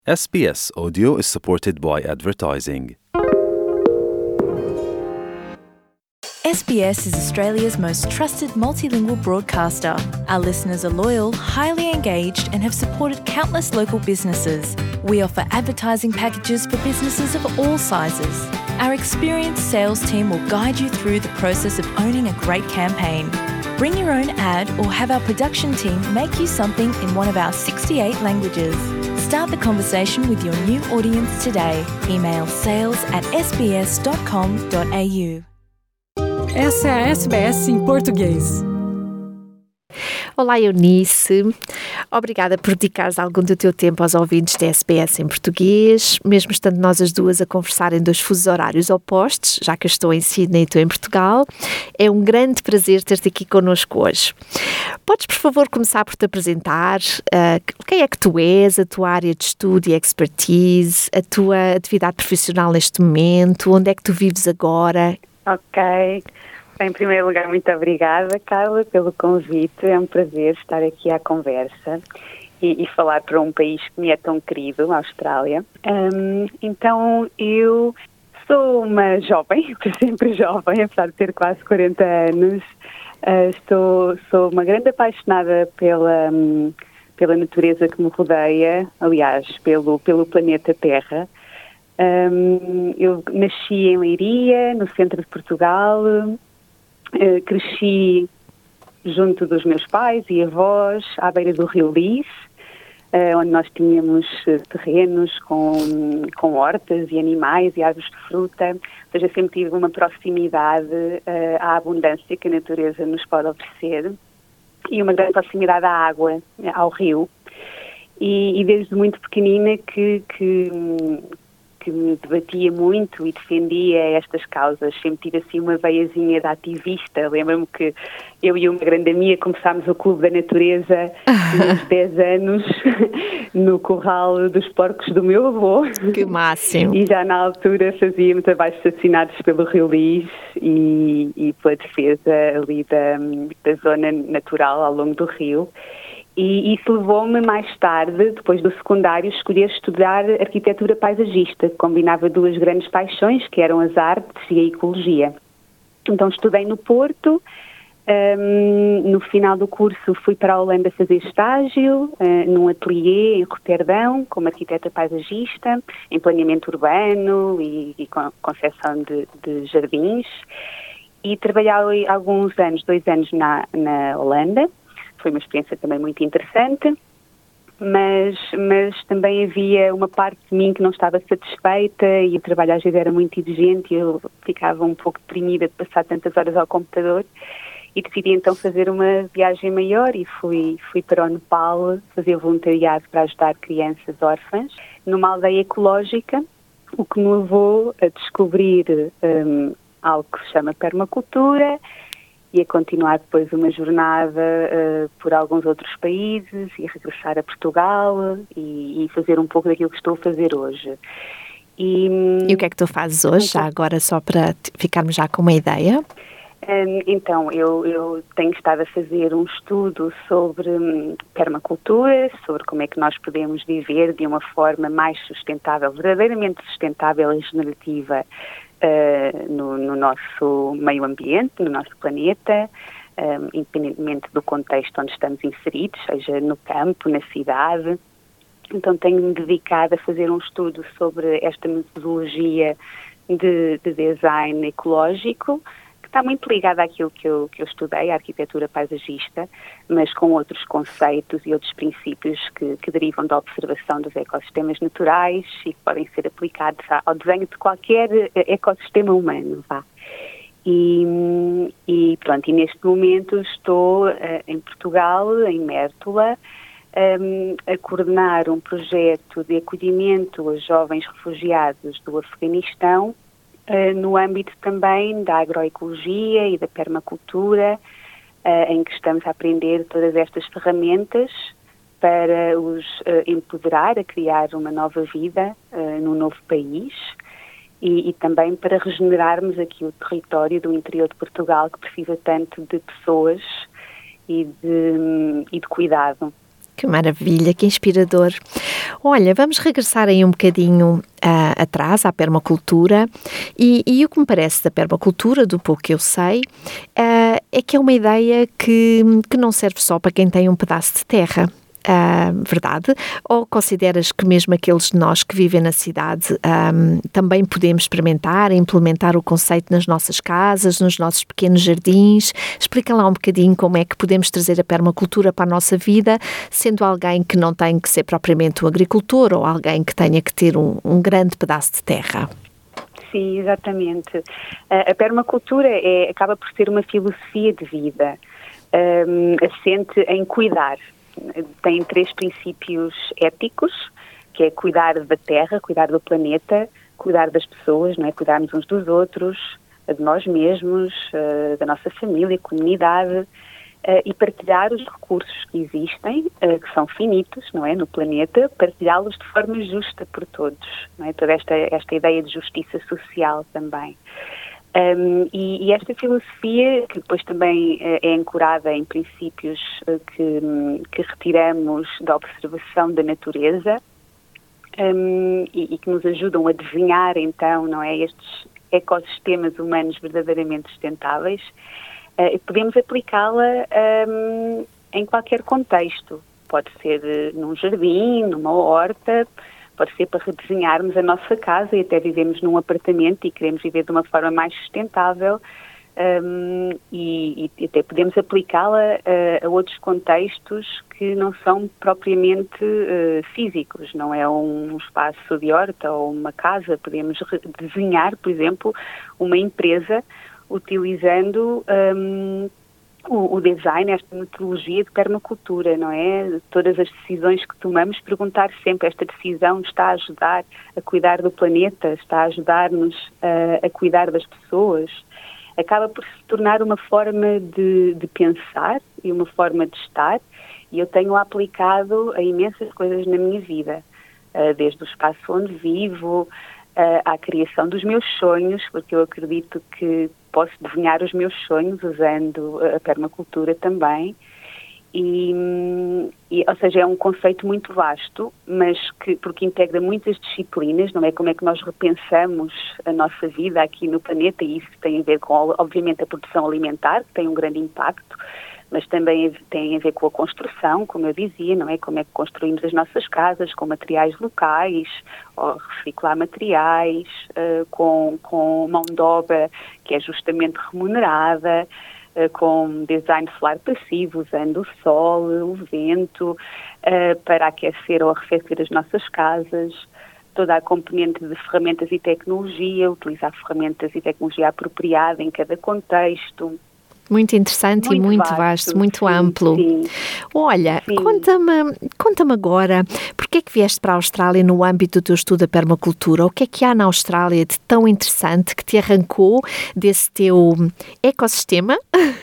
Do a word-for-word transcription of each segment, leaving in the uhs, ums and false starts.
S B S Audio is supported by advertising. S B S is Australia's most trusted multilingual broadcaster. Our listeners are loyal, highly engaged, and have supported countless local businesses. We offer advertising packages for businesses of all sizes. Our experienced sales team will guide you through the process of owning a great campaign. Bring your own ad or have our production team make you something in one of our sixty-eight languages. Start the conversation with your new audience today. Email sales at s b s dot com dot a u. Essa é a S B S em português. Olá, Eunice. Obrigada por dedicares algum do teu tempo aos ouvintes da S B S em português, mesmo estando nós as duas a conversar em dois fusos horários opostos, já que eu estou em Sydney e tu em Portugal. É um grande prazer ter-te aqui connosco hoje. Podes, por favor, começar por te apresentar uh, quem é que tu és, a tua área de estudo e expertise, a tua atividade profissional neste momento, onde é que tu vives agora? Ok. Em primeiro lugar, muito obrigada, Carla, pelo convite. É um prazer estar aqui à conversa e, e falar para um país que me é tão querido, a Austrália. Um, então, eu sou uma jovem, sempre jovem, apesar de ter quase quarenta anos. Uh, estou, sou uma grande apaixonada pela, um, pela natureza que me rodeia, aliás, pelo, pelo planeta Terra. Um, eu nasci em Leiria, no centro de Portugal. Uh, cresci junto dos meus pais e avós, à beira do Rio Lis, uh, onde nós tínhamos terrenos com, com hortas e animais e árvores de fruta. Ou seja, sempre tive uma proximidade uh, à abundância que a natureza nos pode oferecer e uma grande proximidade à água, ao rio. E, e desde muito pequenina que... que que me debatia muito e defendia estas causas. Sempre tive assim uma veiazinha de ativista. Lembro-me que eu e uma grande amiga começámos o Clube da Natureza uns dez anos no curral dos porcos do meu avô. Que máximo! E já na altura fazíamos abaixo assassinados pelo Rio Lis e, e pela defesa ali da, da zona natural ao longo do rio. E isso levou-me mais tarde, depois do secundário, a escolher estudar arquitetura paisagista, que combinava duas grandes paixões, que eram as artes e a ecologia. Então estudei no Porto, um, no final do curso fui para a Holanda fazer estágio, uh, num ateliê em Roterdão, como arquiteta paisagista, em planeamento urbano e, e concepção de, de jardins. E trabalhei alguns anos, dois anos na, na Holanda. Foi uma experiência também muito interessante, mas, mas também havia uma parte de mim que não estava satisfeita e o trabalho às vezes era muito exigente e eu ficava um pouco deprimida de passar tantas horas ao computador e decidi então fazer uma viagem maior e fui, fui para o Nepal fazer voluntariado para ajudar crianças órfãs numa aldeia ecológica, o que me levou a descobrir um, algo que se chama permacultura e a continuar depois uma jornada uh, por alguns outros países e a regressar a Portugal e, e fazer um pouco daquilo que estou a fazer hoje. E, e o que é que tu fazes hoje, então, já agora só para ficarmos já com uma ideia? Um, então, eu, eu tenho estado a fazer um estudo sobre um, permacultura, sobre como é que nós podemos viver de uma forma mais sustentável, verdadeiramente sustentável e regenerativa, Uh, no, no nosso meio ambiente, no nosso planeta, um, independentemente do contexto onde estamos inseridos, seja no campo, na cidade. Então tenho-me dedicado a fazer um estudo sobre esta metodologia de, de design ecológico, que está muito ligada àquilo que eu, que eu estudei, a arquitetura paisagista, mas com outros conceitos e outros princípios que, que derivam da observação dos ecossistemas naturais e que podem ser aplicados ao desenho de qualquer ecossistema humano. Vá. E, e pronto, e neste momento estou uh, em Portugal, em Mértola, um, a coordenar um projeto de acolhimento a jovens refugiados do Afeganistão, Uh, no âmbito também da agroecologia e da permacultura, uh, em que estamos a aprender todas estas ferramentas para os uh, empoderar a criar uma nova vida uh, num novo país e, e também para regenerarmos aqui o território do interior de Portugal que precisa tanto de pessoas e de, e de cuidado. Que maravilha, que inspirador. Olha, vamos regressar aí um bocadinho uh, atrás à permacultura e, e o que me parece da permacultura, do pouco que eu sei, uh, é que é uma ideia que, que não serve só para quem tem um pedaço de terra. Uh, verdade? Ou consideras que mesmo aqueles de nós que vivem na cidade um, também podemos experimentar e implementar o conceito nas nossas casas, nos nossos pequenos jardins? Explica lá um bocadinho como é que podemos trazer a permacultura para a nossa vida, sendo alguém que não tem que ser propriamente um agricultor ou alguém que tenha que ter um, um grande pedaço de terra. Sim, exatamente. A permacultura é, acaba por ser uma filosofia de vida, um, assente em cuidar. Tem três princípios éticos, que é cuidar da terra, cuidar do planeta, cuidar das pessoas, não é? Cuidarmos uns dos outros, de nós mesmos, da nossa família, comunidade, e partilhar os recursos que existem, que são finitos, não é? No planeta, partilhá-los de forma justa por todos, não é? Toda esta, esta ideia de justiça social também. Um, e, e esta filosofia, que depois também uh, é ancorada em princípios uh, que, um, que retiramos da observação da natureza um, e, e que nos ajudam a desenhar, então, não é, estes ecossistemas humanos verdadeiramente sustentáveis, uh, podemos aplicá-la um, em qualquer contexto. Pode ser uh, num jardim, numa horta, pode ser para redesenharmos a nossa casa e até vivemos num apartamento e queremos viver de uma forma mais sustentável um, e, e até podemos aplicá-la a, a outros contextos que não são propriamente uh, físicos, não é um espaço de horta ou uma casa. Podemos desenhar, por exemplo, uma empresa utilizando um, O, o design, esta metodologia de permacultura, não é? Todas as decisões que tomamos, perguntar sempre, esta decisão está a ajudar a cuidar do planeta, está a ajudar-nos a, a cuidar das pessoas. Acaba por se tornar uma forma de, de pensar e uma forma de estar, e eu tenho aplicado a imensas coisas na minha vida, desde o espaço onde vivo, à criação dos meus sonhos, porque eu acredito que posso desenhar os meus sonhos usando a permacultura também. E, e, ou seja, é um conceito muito vasto, mas que, porque integra muitas disciplinas, não é? Como é que nós repensamos a nossa vida aqui no planeta, e isso tem a ver com, obviamente, a produção alimentar, que tem um grande impacto, mas também tem a ver com a construção, como eu dizia, não é? Como é que construímos as nossas casas, com materiais locais, ou reciclar materiais, uh, com, com mão de obra que é justamente remunerada, uh, com design solar passivo, usando o sol, o vento, uh, para aquecer ou arrefecer as nossas casas. Toda a componente de ferramentas e tecnologia, utilizar ferramentas e tecnologia apropriada em cada contexto. Muito interessante muito e muito vasto, vasto muito sim, amplo. Sim. Olha, sim. conta-me, conta-me agora, porque é que vieste para a Austrália no âmbito do teu estudo da permacultura? O que é que há na Austrália de tão interessante que te arrancou desse teu ecossistema,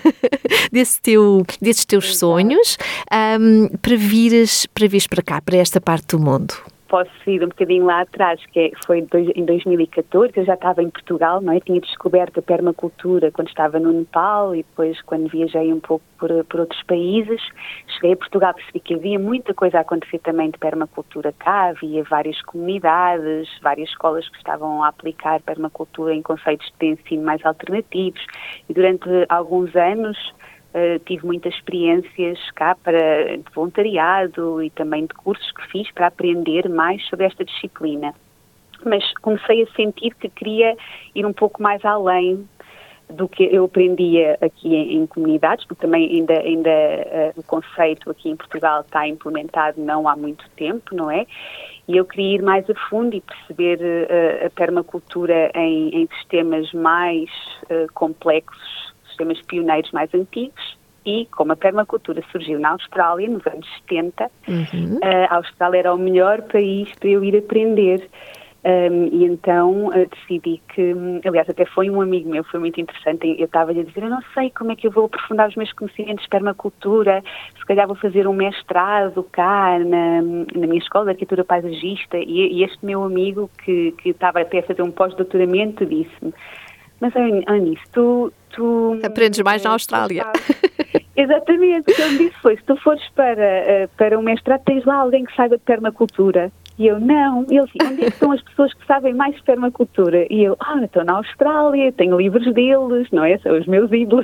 desse teu, desses teus Exato. sonhos, um, para, vires, para vires para cá, para esta parte do mundo? Posso ir um bocadinho lá atrás, que foi em dois mil e catorze, eu já estava em Portugal, não é? Tinha descoberto a permacultura quando estava no Nepal e depois quando viajei um pouco por, por outros países. Cheguei a Portugal, percebi que havia muita coisa a acontecer também de permacultura cá, havia várias comunidades, várias escolas que estavam a aplicar permacultura em conceitos de ensino mais alternativos, e durante alguns anos Uh, tive muitas experiências cá para de voluntariado e também de cursos que fiz para aprender mais sobre esta disciplina. Mas comecei a sentir que queria ir um pouco mais além do que eu aprendia aqui em, em comunidades, porque também ainda, ainda uh, o conceito aqui em Portugal está implementado não há muito tempo, não é? E eu queria ir mais a fundo e perceber uh, a permacultura em, em sistemas mais uh, complexos, sistemas pioneiros mais antigos, e como a permacultura surgiu na Austrália nos anos setenta, uhum. a Austrália era o melhor país para eu ir aprender. Um, e então uh, decidi que, aliás, até foi um amigo meu, foi muito interessante, eu estava-lhe a dizer, eu não sei como é que eu vou aprofundar os meus conhecimentos de permacultura, se calhar vou fazer um mestrado cá na, na minha escola de arquitetura paisagista, e, e este meu amigo, que, que estava até a fazer um pós-doutoramento, disse-me, mas Eunice, tu, tu... Aprendes mais na Austrália. Exatamente, o que ele me disse foi, se tu fores para, para um mestrado, tens lá alguém que saiba de permacultura. E eu, não. E ele disse, onde é que estão as pessoas que sabem mais de permacultura? E eu, ah, estou na Austrália, tenho livros deles, não é? São os meus ídolos.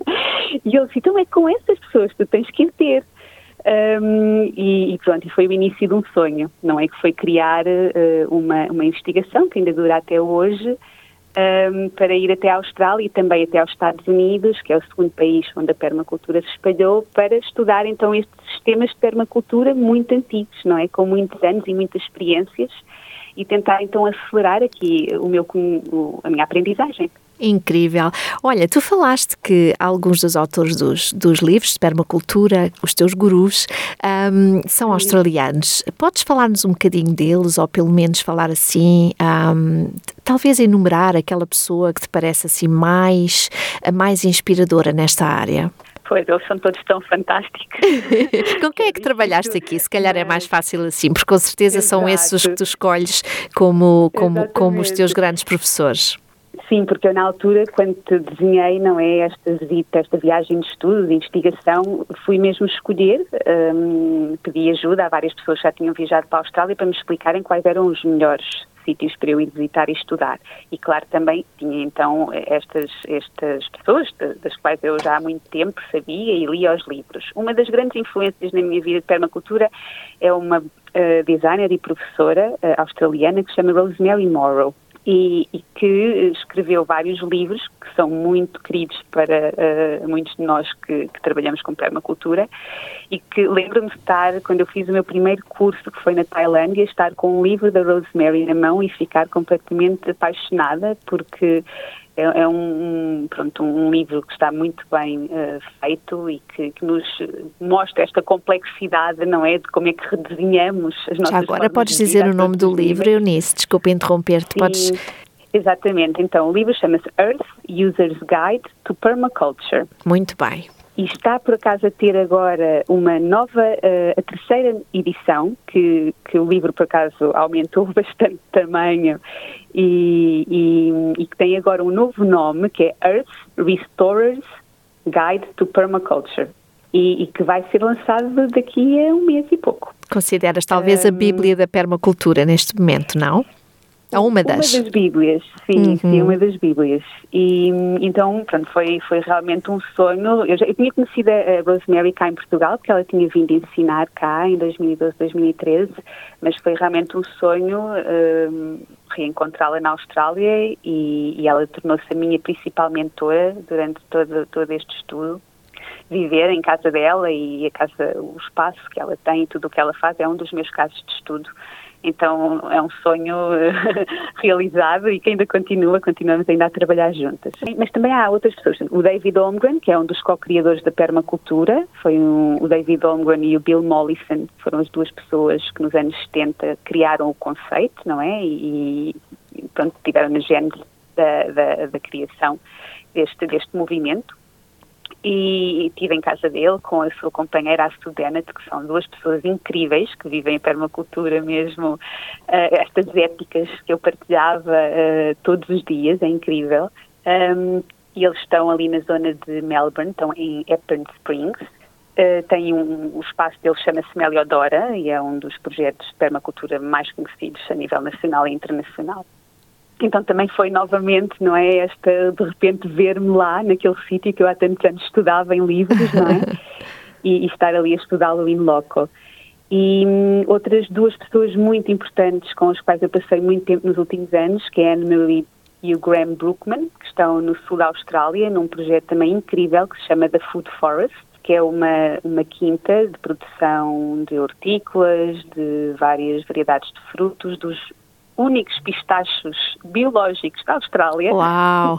E ele disse, então é com essas pessoas que tu tens que ir ter. Um, e, e pronto, e foi o início de um sonho, não é? Que foi criar uh, uma, uma investigação que ainda dura até hoje, um, para ir até a Austrália e também até aos Estados Unidos, que é o segundo país onde a permacultura se espalhou, para estudar então estes sistemas de permacultura muito antigos, não é? Com muitos anos e muitas experiências, e tentar então acelerar aqui o meu, o, a minha aprendizagem. Incrível. Olha, tu falaste que alguns dos autores dos, dos livros de permacultura, os teus gurus, um, são australianos. Podes falar-nos um bocadinho deles, ou pelo menos falar assim, um, talvez enumerar aquela pessoa que te parece assim mais, mais inspiradora nesta área? Pois, eles são todos tão fantásticos. Com quem é que trabalhaste aqui? Se calhar é mais fácil assim, porque com certeza Exato. São esses os que tu escolhes como, como, como os teus grandes professores. Sim, porque eu na altura, quando te desenhei, não é, esta visita, esta viagem de estudo, de investigação, fui mesmo escolher, um, pedi ajuda a várias pessoas que já tinham viajado para a Austrália para me explicarem quais eram os melhores sítios para eu ir visitar e estudar. E claro, também tinha então estas, estas pessoas, das quais eu já há muito tempo sabia e lia os livros. Uma das grandes influências na minha vida de permacultura é uma uh, designer e professora uh, australiana que se chama Rosemary Morrow. E, e que escreveu vários livros que são muito queridos para uh, muitos de nós que, que trabalhamos com permacultura, e que lembro-me de estar, quando eu fiz o meu primeiro curso, que foi na Tailândia, estar com um livro da Rosemary na mão e ficar completamente apaixonada, porque é, é um, um, pronto, um livro que está muito bem uh, feito e que, que nos mostra esta complexidade, não é, de como é que redesenhamos as nossas. Já agora podes de dizer o nome do livro, Eunice, desculpa interromper-te. Podes... Exatamente, então o livro chama-se Earth User's Guide to Permaculture. Muito bem. E está, por acaso, a ter agora uma nova, uh, a terceira edição, que, que o livro, por acaso, aumentou bastante tamanho e, e, e que tem agora um novo nome, que é Earth Restorer's Guide to Permaculture, e, e que vai ser lançado daqui a um mês e pouco. Consideras talvez um, a Bíblia da permacultura neste momento, não? Ou uma das? Uma das Bíblias, sim, uhum. sim, uma das Bíblias. E então, pronto, foi, foi realmente um sonho. Eu, já, eu tinha conhecido a Rosemary cá em Portugal, porque ela tinha vindo ensinar cá em dois mil e doze, dois mil e treze, mas foi realmente um sonho um, reencontrá-la na Austrália, e, e ela tornou-se a minha principal mentora durante todo, todo este estudo. Viver em casa dela e a casa, o espaço que ela tem e tudo o que ela faz é um dos meus casos de estudo. Então é um sonho realizado e que ainda continua, continuamos ainda a trabalhar juntas. Mas também há outras pessoas, o David Holmgren, que é um dos co-criadores da permacultura, foi um, o David Holmgren e o Bill Mollison, foram as duas pessoas que nos anos setenta criaram o conceito, não é? E, e pronto, tiveram na gênese da, da, da criação deste, deste movimento. E estive em casa dele com a sua companheira, a Sue Dennett, que são duas pessoas incríveis, que vivem em permacultura mesmo, uh, estas éticas que eu partilhava uh, todos os dias, é incrível. Um, e eles estão ali na zona de Melbourne, estão em Hepburn Springs. Uh, tem um, o espaço deles chama-se Meliodora e é um dos projetos de permacultura mais conhecidos a nível nacional e internacional. Então também foi novamente, não é, esta, de repente ver-me lá naquele sítio que eu há tantos anos estudava em livros, não é, e, e estar ali a estudá-lo in loco. E hum, outras duas pessoas muito importantes com as quais eu passei muito tempo nos últimos anos, que é a Anne-Marie e o Graham Brookman, que estão no sul da Austrália, num projeto também incrível que se chama The Food Forest, que é uma, uma quinta de produção de hortícolas, de várias variedades de frutos, dos únicos pistachos biológicos da Austrália. Uau!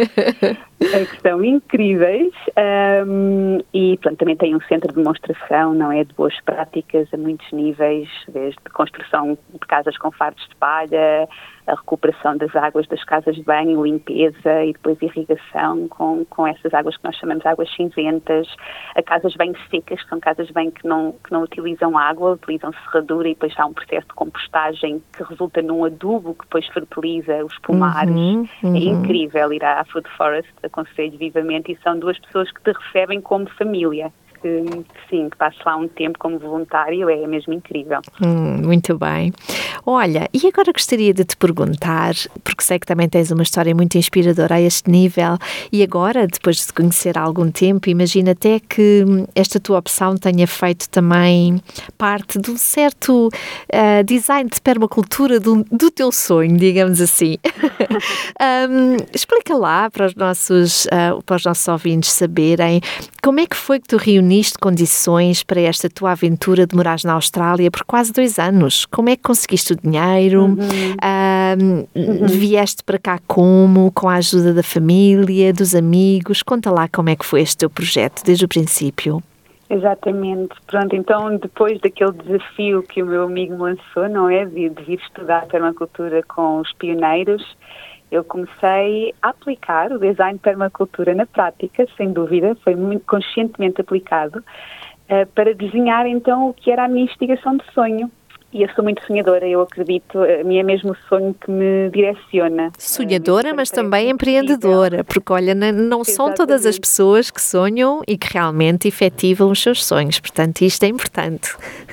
Que são incríveis. Um, e pronto, também tem um centro de demonstração, não é, de boas práticas a muitos níveis, desde construção de casas com fardos de palha, a recuperação das águas das casas de banho, limpeza e depois irrigação com, com essas águas que nós chamamos de águas cinzentas, a casas de banho secas, que são casas de banho que não, que não utilizam água, utilizam serradura e depois há um processo de compostagem que resulta num adubo que depois fertiliza os pomares. Uhum, uhum. É incrível ir à Food Forest, aconselho vivamente, e são duas pessoas que te recebem como família. Que, sim, que passo lá um tempo como voluntário, é mesmo incrível. Hum, muito bem. Olha, e agora gostaria de te perguntar, porque sei que também tens uma história muito inspiradora a este nível, e agora, depois de te conhecer há algum tempo, imagina até que esta tua opção tenha feito também parte de um certo uh, design de permacultura do, do teu sonho, digamos assim. um, explica lá para os nossos, uh, para os nossos ouvintes saberem como é que foi que tu reuniste condições para esta tua aventura de morares na Austrália por quase dois anos. Como é que conseguiste o dinheiro? Uhum. Um, uhum. Vieste para cá como? Com a ajuda da família, dos amigos? Conta lá como é que foi este teu projeto desde o princípio. Exatamente. Pronto, então depois daquele desafio que o meu amigo me lançou, não é? De, de vir estudar permacultura com os pioneiros, eu comecei a aplicar o design de permacultura na prática, sem dúvida, foi muito conscientemente aplicado, uh, para desenhar então o que era a minha investigação de sonho. E eu sou muito sonhadora, eu acredito, a mim é mesmo o sonhadora que me direciona. Sonhadora, mas também empreendedora, porque olha, não são todas as pessoas que sonham e que realmente efetivam os seus sonhos, portanto isto é importante.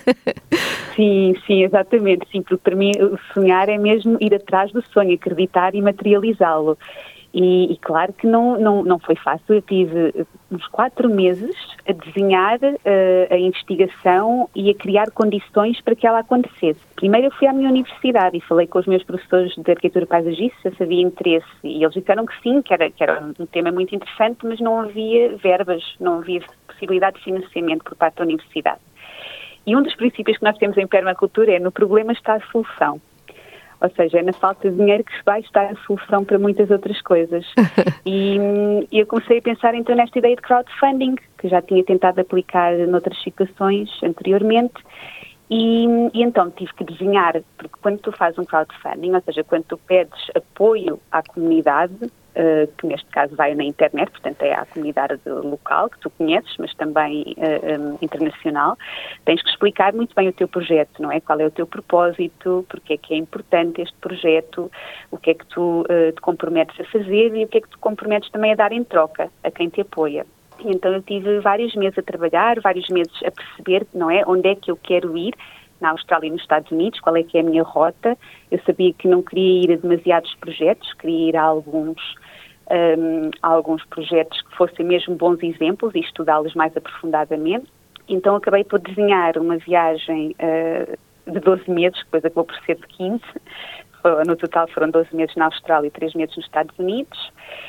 Sim, sim, exatamente, sim, porque para mim o sonhar é mesmo ir atrás do sonho, acreditar e materializá-lo. E, e claro que não, não, não foi fácil, eu tive uns quatro meses a desenhar uh, a investigação e a criar condições para que ela acontecesse. Primeiro eu fui à minha universidade e falei com os meus professores de arquitetura paisagista se havia interesse e eles disseram que sim, que era, que era um tema muito interessante, mas não havia verbas, não havia possibilidade de financiamento por parte da universidade. E um dos princípios que nós temos em permacultura é no problema está a solução. Ou seja, é na falta de dinheiro que vai estar a solução para muitas outras coisas. E, e eu comecei a pensar então nesta ideia de crowdfunding, que já tinha tentado aplicar noutras situações anteriormente, e, e então tive que desenhar, porque quando tu fazes um crowdfunding, ou seja, quando tu pedes apoio à comunidade, Uh, que neste caso vai na internet, portanto é à comunidade local que tu conheces, mas também uh, um, internacional, tens que explicar muito bem o teu projeto, não é? Qual é o teu propósito, porque é que é importante este projeto, o que é que tu uh, te comprometes a fazer e o que é que tu comprometes também a dar em troca a quem te apoia. E então eu tive vários meses a trabalhar, vários meses a perceber, não é? Onde é que eu quero ir, na Austrália e nos Estados Unidos, qual é que é a minha rota. Eu sabia que não queria ir a demasiados projetos, queria ir a alguns, um, a alguns projetos que fossem mesmo bons exemplos e estudá-los mais aprofundadamente. Então acabei por desenhar uma viagem uh, de doze meses, que depois acabou por ser de quinze. No total foram doze meses na Austrália e três meses nos Estados Unidos.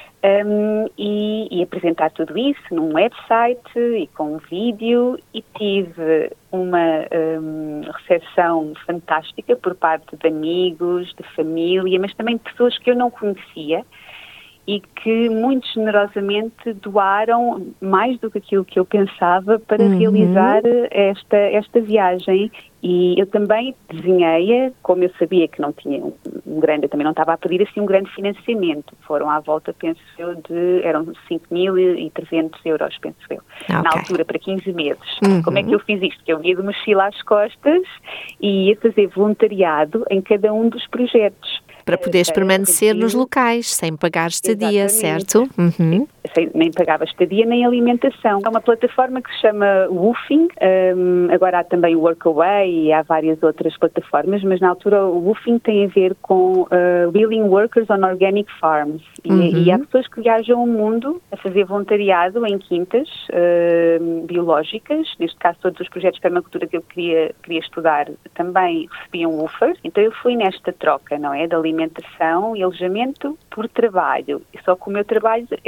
Um, e, e apresentar tudo isso num website e com um vídeo, e tive uma um, recepção fantástica por parte de amigos, de família, mas também de pessoas que eu não conhecia e que muito generosamente doaram mais do que aquilo que eu pensava para uhum. realizar esta, esta viagem. E eu também desenhei-a, como eu sabia que não tinha um, um grande, eu também não estava a pedir assim um grande financiamento. Foram à volta, penso eu, de, eram cinco mil e trezentos euros, penso eu, okay. na altura, para quinze meses. Uhum. Como é que eu fiz isto? Que eu ia de mochila às costas e ia fazer voluntariado em cada um dos projetos. Para poderes permanecer nos locais, sem pagar estadia, exatamente. Certo? Uhum. Sem, nem pagava estadia, nem alimentação. É uma plataforma que se chama Woofing, um, agora há também o Workaway e há várias outras plataformas, mas na altura o Woofing tem a ver com uh, Wheeling Workers on Organic Farms. E, uhum. e há pessoas que viajam o mundo a fazer voluntariado em quintas uh, biológicas, neste caso todos os projetos de permacultura que eu queria, queria estudar também recebiam woofers, então eu fui nesta troca, não é, de alimentação e alojamento por trabalho, só que o meu trabalho era também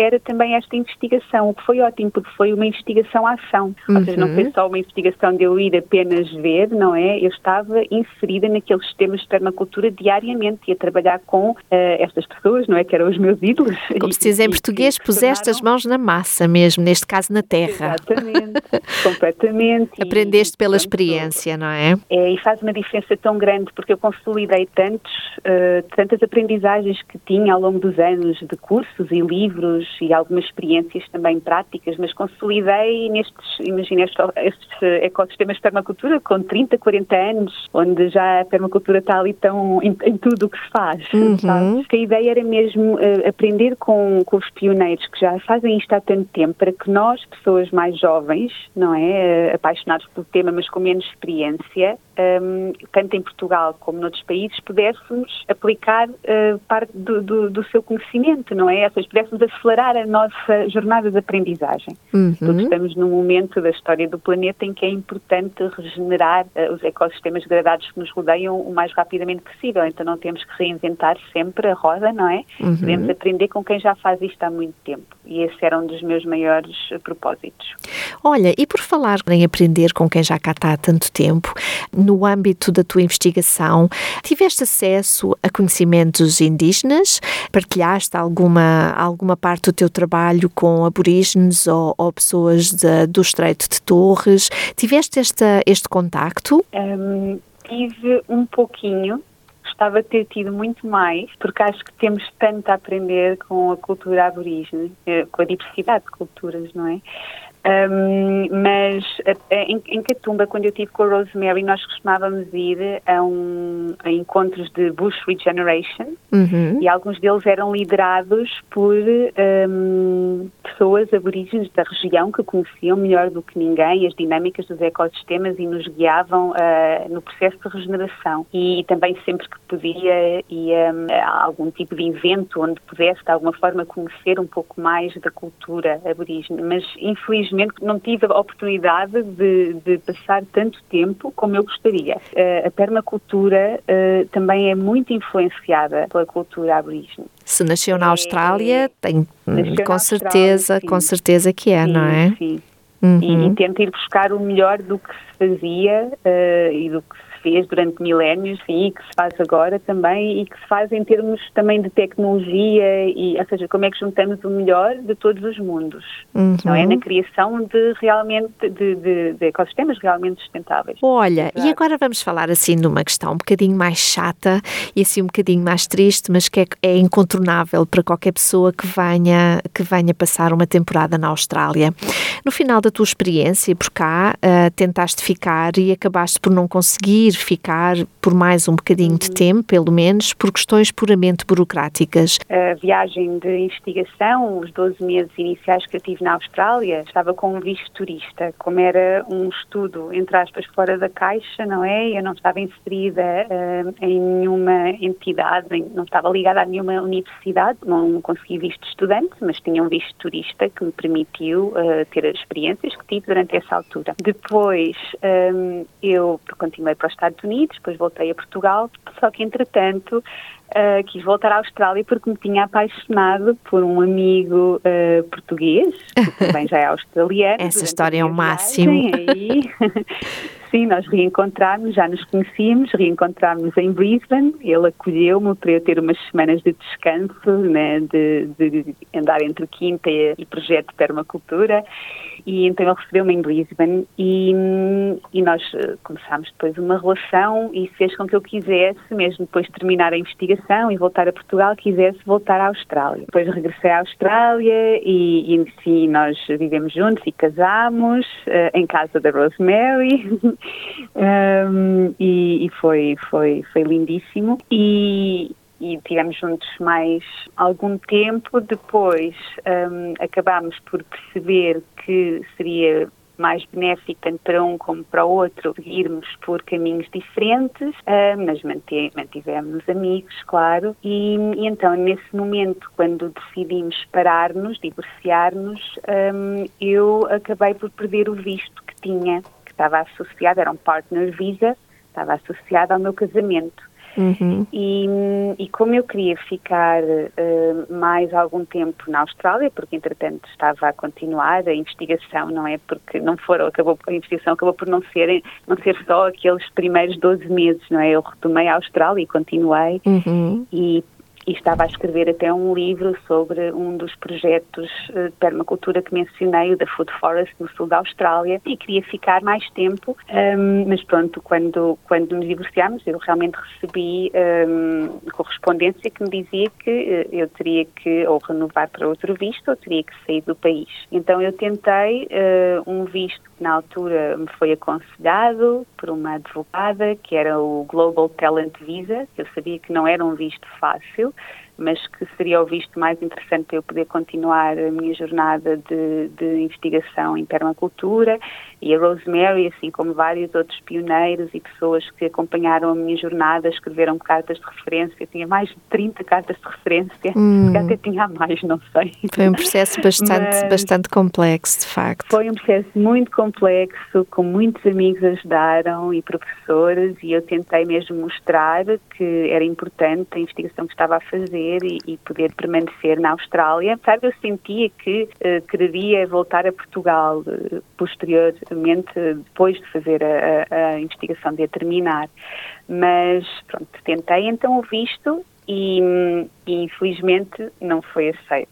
também esta investigação, o que foi ótimo, porque foi uma investigação-ação. Uhum. Ou seja, não foi só uma investigação de eu ir apenas ver, não é? Eu estava inserida naqueles sistemas de permacultura diariamente e a trabalhar com uh, estas pessoas, não é? Que eram os meus ídolos. Como se diz em português, puseste as mãos na massa mesmo, neste caso na terra. Exatamente, completamente. Aprendeste e, pela portanto, experiência, não é? É, e faz uma diferença tão grande, porque eu consolidei tantos, uh, tantas aprendizagens que tinha ao longo dos anos de cursos e livros e algumas experiências também práticas, mas consolidei nestes, imagina, estes, estes ecossistemas de permacultura com trinta, quarenta anos, onde já a permacultura está ali tão em, em tudo o que se faz, uhum. sabe? A ideia era mesmo uh, aprender com, com os pioneiros que já fazem isto há tanto tempo, para que nós, pessoas mais jovens, não é, uh, apaixonados pelo tema, mas com menos experiência, um, tanto em Portugal como noutros países, pudéssemos aplicar uh, parte do, do, do seu conhecimento, não é? Ou seja, pudéssemos acelerar a nossa jornada de aprendizagem. Uhum. Todos estamos num momento da história do planeta em que é importante regenerar uh, os ecossistemas degradados que nos rodeiam o mais rapidamente possível, então não temos que reinventar sempre a roda, não é? Uhum. Podemos aprender com quem já faz isto há muito tempo, e esse era um dos meus maiores uh, propósitos. Olha, e por falar em aprender com quem já cá está há tanto tempo, no âmbito da tua investigação, tiveste acesso a conhecimentos indígenas? Partilhaste alguma, alguma parte do teu trabalho com aborígenes ou, ou pessoas de, do Estreito de Torres? Tiveste esta, este contacto? Um, tive um pouquinho. Gostava de ter tido muito mais, porque acho que temos tanto a aprender com a cultura aborígene, com a diversidade de culturas, não é? Um, mas em, em Catumba, quando eu estive com a Rosemary, nós costumávamos ir a, um, a encontros de Bush Regeneration, uhum. e alguns deles eram liderados por um, pessoas aborígenes da região que conheciam melhor do que ninguém as dinâmicas dos ecossistemas e nos guiavam uh, no processo de regeneração. E, e também sempre que podia ia a algum tipo de evento onde pudesse de alguma forma conhecer um pouco mais da cultura aborígene, mas infelizmente não tive a oportunidade de, de passar tanto tempo como eu gostaria. Uh, a permacultura uh, também é muito influenciada pela cultura aborígene. Se nasceu na Austrália, é, tem com na certeza, Austrália, com certeza que é, sim, não é? Sim. Uhum. E, e tento ir buscar o melhor do que se fazia uh, e do que se fez durante milénios, sim, e que se faz agora também, e que se faz em termos também de tecnologia, e, ou seja, como é que juntamos o melhor de todos os mundos, uhum. não é? Na criação de realmente, de, de, de ecossistemas realmente sustentáveis. Olha, exato. E agora vamos falar assim de uma questão um bocadinho mais chata e assim um bocadinho mais triste, mas que é, é incontornável para qualquer pessoa que venha, que venha passar uma temporada na Austrália. No final da tua experiência por cá, uh, tentaste ficar e acabaste por não conseguir ficar por mais um bocadinho uhum. de tempo, pelo menos, por questões puramente burocráticas. A viagem de investigação, os doze meses iniciais que eu tive na Austrália, estava com um visto turista. Como era um estudo, entre aspas, fora da caixa, não é? Eu não estava inserida uh, em nenhuma entidade, não estava ligada a nenhuma universidade, não consegui visto de estudante, mas tinha um visto turista que me permitiu uh, ter as experiências que tive durante essa altura. Depois um, eu continuei para os Estados Unidos, depois voltei a Portugal, só que entretanto uh, quis voltar à Austrália porque me tinha apaixonado por um amigo uh, português, que também já é australiano. Essa história é o máximo. Aí, sim, nós reencontrámos, já nos conhecíamos, reencontrámos em Brisbane, ele acolheu-me para eu ter umas semanas de descanso, né, de, de andar entre quinta e, e projeto de permacultura, e então ele recebeu-me em Brisbane e, e nós começámos depois uma relação e fez com que eu quisesse, mesmo depois de terminar a investigação e voltar a Portugal, quisesse voltar à Austrália. Depois regressei à Austrália e, e enfim, nós vivemos juntos e casámos uh, em casa da Rosemary. Um, e, e foi, foi, foi lindíssimo e, e tivemos juntos mais algum tempo. Depois um, acabámos por perceber que seria mais benéfico tanto para um como para o outro seguirmos por caminhos diferentes, uh, mas mantivemos amigos, claro, e, e então nesse momento, quando decidimos separar-nos, divorciar-nos, um, eu acabei por perder o visto que tinha, estava associado, era um partner visa, estava associado ao meu casamento. Uhum. E, e como eu queria ficar uh, mais algum tempo na Austrália, porque entretanto estava a continuar a investigação, não é? Porque não foram, acabou, a investigação acabou por não ser, não ser só aqueles primeiros doze meses, não é? Eu retomei a Austrália e continuei Uhum. e E estava a escrever até um livro sobre um dos projetos de permacultura que mencionei, o da Food Forest, no sul da Austrália, e queria ficar mais tempo, um, mas pronto, quando, quando nos divorciámos, eu realmente recebi um, correspondência que me dizia que uh, eu teria que ou renovar para outro visto ou teria que sair do país. Então eu tentei uh, um visto que na altura me foi aconselhado por uma advogada, que era o Global Talent Visa, que eu sabia que não era um visto fácil, mas que seria o visto mais interessante para eu poder continuar a minha jornada de, de investigação em permacultura. E a Rosemary, assim como vários outros pioneiros e pessoas que acompanharam a minha jornada, escreveram cartas de referência. Eu tinha mais de trinta cartas de referência, hum. que até tinha mais, não sei. Foi um processo bastante, bastante complexo, de facto. Foi um processo muito complexo, com muitos amigos ajudaram e professores, e eu tentei mesmo mostrar que era importante a investigação que estava a fazer e, e poder permanecer na Austrália. Sabe, eu sentia que uh, queria voltar a Portugal uh, posteriormente, depois de fazer a, a, a investigação, de a terminar. Mas, pronto, tentei então o visto e, e infelizmente não foi aceito.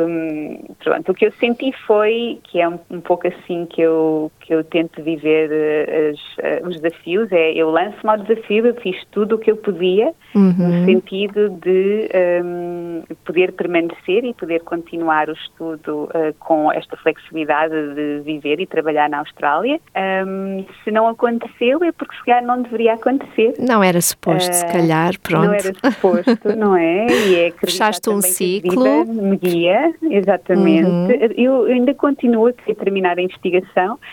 Um, pronto, o que eu senti foi, que é um, um pouco assim que eu, que eu tento viver uh, as, uh, os desafios, é eu lanço-me ao desafio, eu fiz tudo o que eu podia, uhum. no sentido de um, poder permanecer e poder continuar o estudo uh, com esta flexibilidade de viver e trabalhar na Austrália. Um, se não aconteceu é porque se calhar não deveria acontecer. Não era suposto, uh, se calhar, pronto. Não era suposto, não é? E é fechaste um ciclo. Me guia. Exatamente. Uhum. Eu ainda continuo a querer terminar a investigação uh,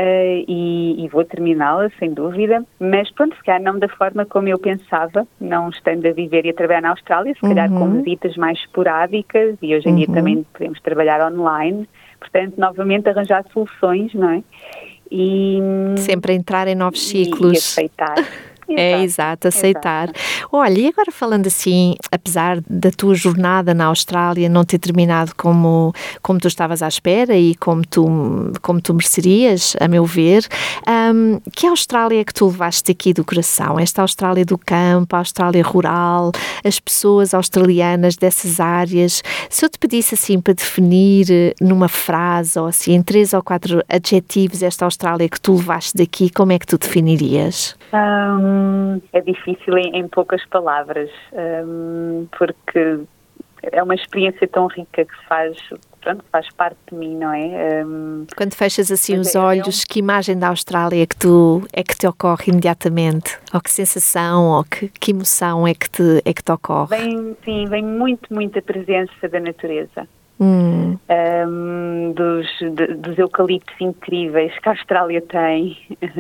e, e vou terminá-la, sem dúvida, mas pronto, se calhar não da forma como eu pensava, não estando a viver e a trabalhar na Austrália, se calhar uhum. com visitas mais esporádicas, e hoje em uhum. dia também podemos trabalhar online, portanto, novamente arranjar soluções, não é? E, sempre entrar em novos ciclos. E aceitar. É, exato, aceitar. Exato. Olha, e agora falando assim, apesar da tua jornada na Austrália não ter terminado como, como tu estavas à espera e como tu, como tu merecerias, a meu ver, um, que Austrália é que tu levaste aqui do coração? Esta Austrália do campo, a Austrália rural, as pessoas australianas dessas áreas. Se eu te pedisse assim para definir numa frase ou assim, em três ou quatro adjetivos esta Austrália que tu levaste daqui, como é que tu definirias? Um... É difícil em, em poucas palavras, um, porque é uma experiência tão rica que faz, pronto, faz parte de mim, não é? Um, Quando fechas assim os é, olhos, é um... que imagem da Austrália é que, tu, é que te ocorre imediatamente? Ou que sensação, ou que, que emoção é que, te, é que te ocorre? Vem, sim, vem muito, muito a presença da natureza. Hum. Um, dos, de, dos eucaliptos incríveis que a Austrália tem,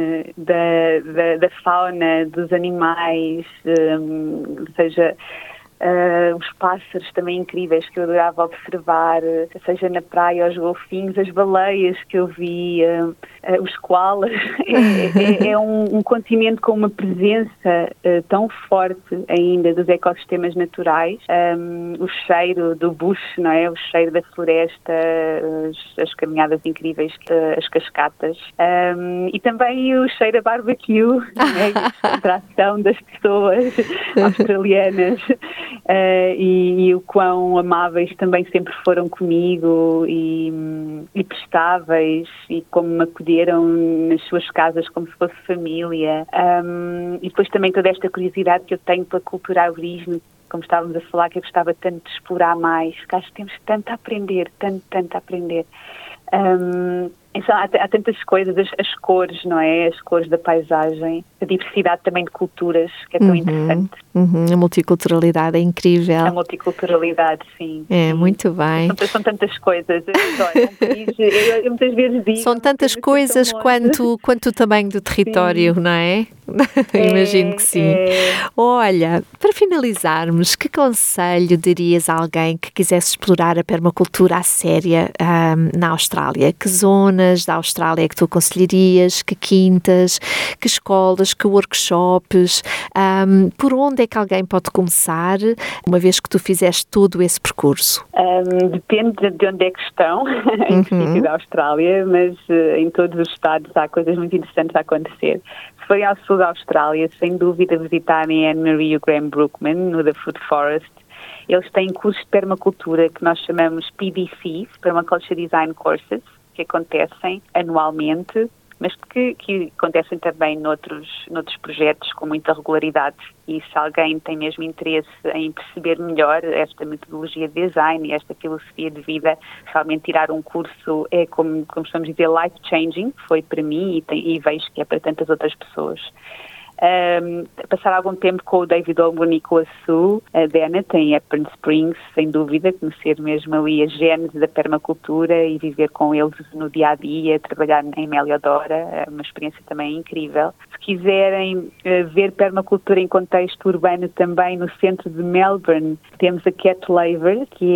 da, da, da fauna, dos animais, um, ou seja, uh, os pássaros também incríveis que eu adorava observar, seja na praia, os golfinhos, as baleias que eu vi, uh, uh, os koalas. É, é, é um, um continente com uma presença uh, tão forte ainda dos ecossistemas naturais, um, o cheiro do bush, não é? O cheiro da floresta, as, as caminhadas incríveis, as cascatas, um, e também o cheiro a barbecue, não é? A atração das pessoas australianas. Uh, e, e o quão amáveis também sempre foram comigo e, e prestáveis, e como me acolheram nas suas casas como se fosse família. Um, e depois também toda esta curiosidade que eu tenho pela cultura aborígene, como estávamos a falar, que eu gostava tanto de explorar mais, que acho que temos tanto a aprender, tanto, tanto a aprender. Um, então, há, há tantas coisas, as, as cores, não é? As cores da paisagem, a diversidade também de culturas, que é tão uhum, interessante. Uhum, a multiculturalidade é incrível. A multiculturalidade, sim. É, sim. Muito bem. São, são tantas coisas. Eu, olha, um país, eu, eu muitas vezes digo... São tantas coisas quanto, quanto o tamanho do território, sim. Não é? É, imagino que sim. É... Olha, para finalizarmos, que conselho darias a alguém que quisesse explorar a permacultura à séria um, na Austrália? Que zonas zonas da Austrália é que tu aconselharias? Que quintas? Que escolas? Que workshops? Um, por onde é que alguém pode começar, uma vez que tu fizeste todo esse percurso? Um, depende de onde é que estão, em que Uhum. sítio da Austrália, mas uh, em todos os estados há coisas muito interessantes a acontecer. Se forem ao sul da Austrália, sem dúvida visitarem a Anne-Marie e o Graham Brookman, no The Food Forest. Eles têm cursos de permacultura que nós chamamos P D Cs, Permaculture Design Courses, que acontecem anualmente, mas que, que acontecem também noutros, noutros projetos com muita regularidade. E se alguém tem mesmo interesse em perceber melhor esta metodologia de design e esta filosofia de vida, realmente tirar um curso é, como, como estamos a dizer, life-changing, foi para mim e, tem, e vejo que é para tantas outras pessoas. Um, passar algum tempo com o David Olmsted e com a Sue, a Dana, em Hepburn Springs, sem dúvida, conhecer mesmo ali a gênese da permacultura e viver com eles no dia-a-dia, trabalhar em Meliodora, é uma experiência também incrível. Se quiserem uh, ver permacultura em contexto urbano também, no centro de Melbourne, temos a Cat Laver, que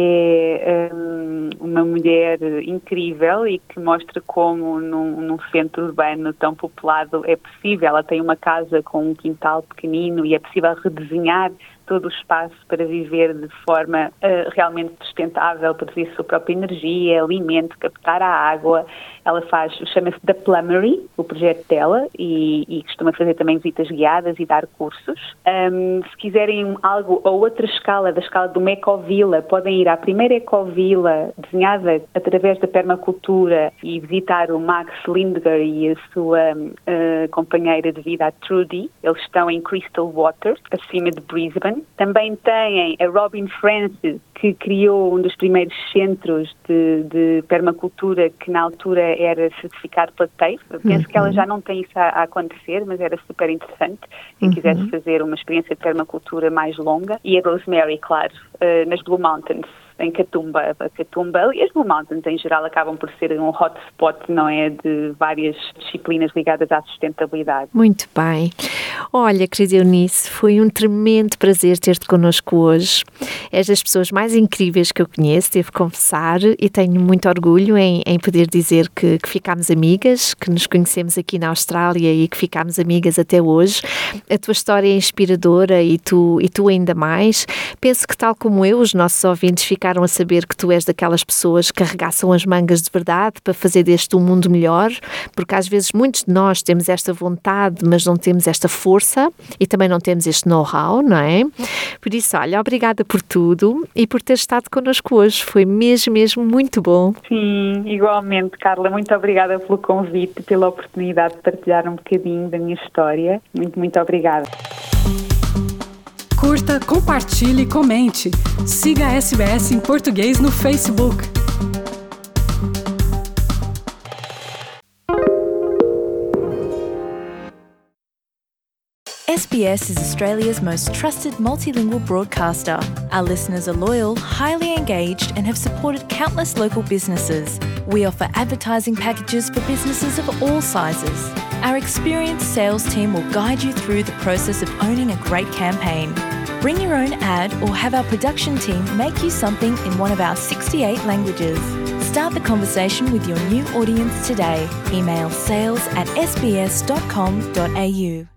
é um, uma mulher incrível e que mostra como num, num centro urbano tão populado é possível. Ela tem uma casa com um quintal pequenino e é possível redesenhar todo o espaço para viver de forma uh, realmente sustentável, produzir a sua própria energia, alimento, captar a água. Ela faz, chama-se The Plumery, o projeto dela, e, e costuma fazer também visitas guiadas e dar cursos. Um, se quiserem algo a outra escala, da escala de uma ecovila, podem ir à primeira ecovila desenhada através da permacultura e visitar o Max Lindger e a sua uh, companheira de vida, a Trudy. Eles estão em Crystal Water, acima de Brisbane. Também têm a Robin Francis, que criou um dos primeiros centros de, de permacultura que na altura era certificado pela TAFE. Penso uhum. que ela já não tem isso a, a acontecer, mas era super interessante. Quem uhum. quisesse fazer uma experiência de permacultura mais longa. E a Rosemary, claro, uh, nas Blue Mountains, em Katoomba. A Katoomba e as Blue Mountains em geral acabam por ser um hotspot, não é, de várias disciplinas ligadas à sustentabilidade. Muito bem. Olha, querida Eunice, foi um tremendo prazer ter-te connosco hoje. És das pessoas mais incríveis que eu conheço, devo confessar, e tenho muito orgulho em, em poder dizer que, que ficámos amigas, que nos conhecemos aqui na Austrália e que ficámos amigas até hoje. A tua história é inspiradora e tu, e tu ainda mais. Penso que, tal como eu, os nossos ouvintes ficaram a saber que tu és daquelas pessoas que arregaçam as mangas de verdade para fazer deste um mundo melhor, porque às vezes muitos de nós temos esta vontade, mas não temos esta força e também não temos este know-how, não é? Por isso, olha, obrigada por tudo e por ter estado connosco hoje. Foi mesmo, mesmo muito bom. Sim, igualmente, Carla. Muito obrigada pelo convite, pela oportunidade de partilhar um bocadinho da minha história. Muito, muito obrigada. Curta, compartilhe e comente. Siga a S B S em português no Facebook. S B S is Australia's most trusted multilingual broadcaster. Our listeners are loyal, highly engaged, and have supported countless local businesses. We offer advertising packages for businesses of all sizes. Our experienced sales team will guide you through the process of owning a great campaign. Bring your own ad or have our production team make you something in one of our sixty-eight languages. Start the conversation with your new audience today. Email sales at s b s dot com dot a u.